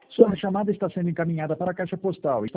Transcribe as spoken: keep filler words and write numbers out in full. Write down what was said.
Sua chamada está sendo encaminhada para a caixa postal.